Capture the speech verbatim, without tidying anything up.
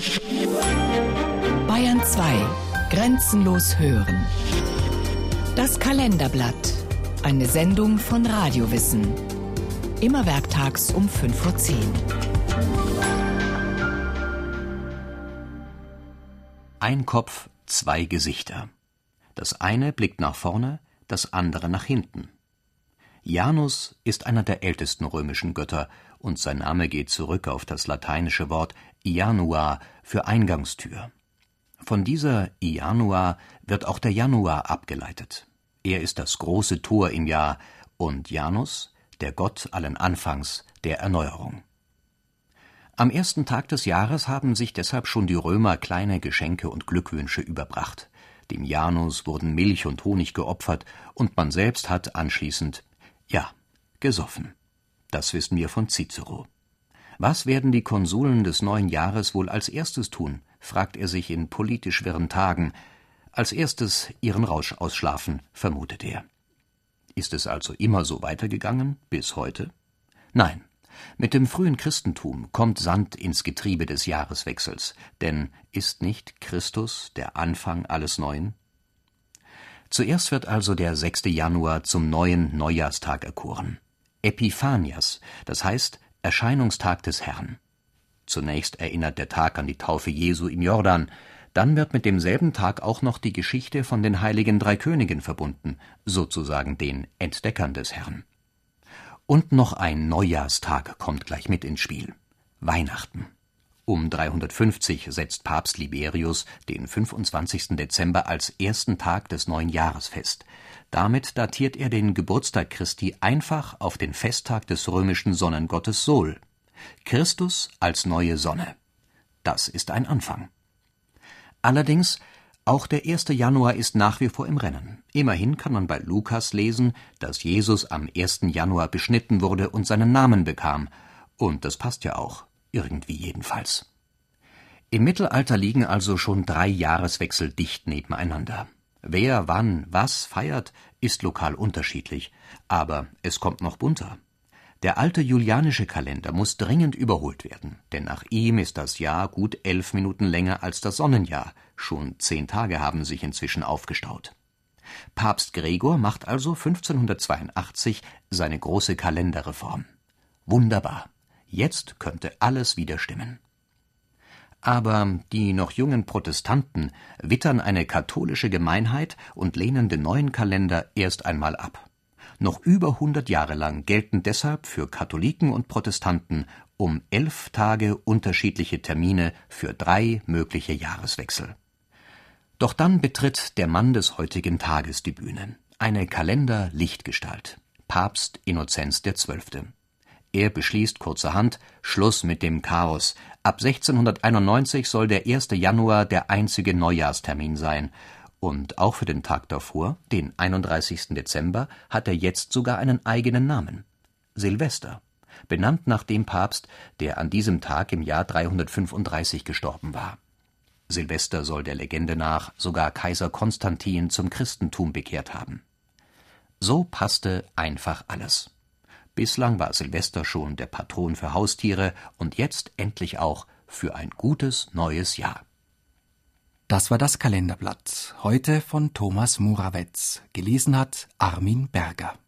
Bayern zwei. Grenzenlos hören. Das Kalenderblatt. Eine Sendung von Radiowissen. Immer werktags um fünf Uhr zehn. Ein Kopf, zwei Gesichter. Das eine blickt nach vorne, das andere nach hinten. Janus ist einer der ältesten römischen Götter und sein Name geht zurück auf das lateinische Wort Janua für Eingangstür. Von dieser Janua wird auch der Januar abgeleitet. Er ist das große Tor im Jahr und Janus, der Gott allen Anfangs, der Erneuerung. Am ersten Tag des Jahres haben sich deshalb schon die Römer kleine Geschenke und Glückwünsche überbracht. Dem Janus wurden Milch und Honig geopfert und man selbst hat anschließend, ja, gesoffen. Das wissen wir von Cicero. Was werden die Konsuln des neuen Jahres wohl als erstes tun, fragt er sich in politisch wirren Tagen. Als erstes ihren Rausch ausschlafen, vermutet er. Ist es also immer so weitergegangen, bis heute? Nein, mit dem frühen Christentum kommt Sand ins Getriebe des Jahreswechsels, denn ist nicht Christus der Anfang alles Neuen? Zuerst wird also der sechste Januar zum neuen Neujahrstag erkoren. Epiphanias, das heißt Erscheinungstag des Herrn. Zunächst erinnert der Tag an die Taufe Jesu im Jordan, dann wird mit demselben Tag auch noch die Geschichte von den heiligen drei Königen verbunden, sozusagen den Entdeckern des Herrn. Und noch ein Neujahrstag kommt gleich mit ins Spiel: Weihnachten. Um dreihundertfünfzig setzt Papst Liberius den fünfundzwanzigsten Dezember als ersten Tag des neuen Jahres fest. Damit datiert er den Geburtstag Christi einfach auf den Festtag des römischen Sonnengottes Sol. Christus als neue Sonne. Das ist ein Anfang. Allerdings, auch der erste Januar ist nach wie vor im Rennen. Immerhin kann man bei Lukas lesen, dass Jesus am ersten Januar beschnitten wurde und seinen Namen bekam. Und das passt ja auch, irgendwie jedenfalls. Im Mittelalter liegen also schon drei Jahreswechsel dicht nebeneinander. Wer wann was feiert, ist lokal unterschiedlich, aber es kommt noch bunter. Der alte julianische Kalender muss dringend überholt werden, denn nach ihm ist das Jahr gut elf Minuten länger als das Sonnenjahr. Schon zehn Tage haben sich inzwischen aufgestaut. Papst Gregor macht also fünfzehnhundertzweiundachtzig seine große Kalenderreform. Wunderbar, jetzt könnte alles wieder stimmen. Aber die noch jungen Protestanten wittern eine katholische Gemeinheit und lehnen den neuen Kalender erst einmal ab. Noch über hundert Jahre lang gelten deshalb für Katholiken und Protestanten um elf Tage unterschiedliche Termine für drei mögliche Jahreswechsel. Doch dann betritt der Mann des heutigen Tages die Bühne, eine Kalender-Lichtgestalt, Papst Innozenz der Zwölfte. Er beschließt kurzerhand Schluss mit dem Chaos. Ab sechzehnhunderteinundneunzig soll der erste Januar der einzige Neujahrstermin sein. Und auch für den Tag davor, den einunddreißigsten Dezember, hat er jetzt sogar einen eigenen Namen: Silvester, benannt nach dem Papst, der an diesem Tag im Jahr dreihundertfünfunddreißig gestorben war. Silvester soll der Legende nach sogar Kaiser Konstantin zum Christentum bekehrt haben. So passte einfach alles. Bislang war Silvester schon der Patron für Haustiere und jetzt endlich auch für ein gutes neues Jahr. Das war das Kalenderblatt, heute von Thomas Murawetz. Gelesen hat Armin Berger.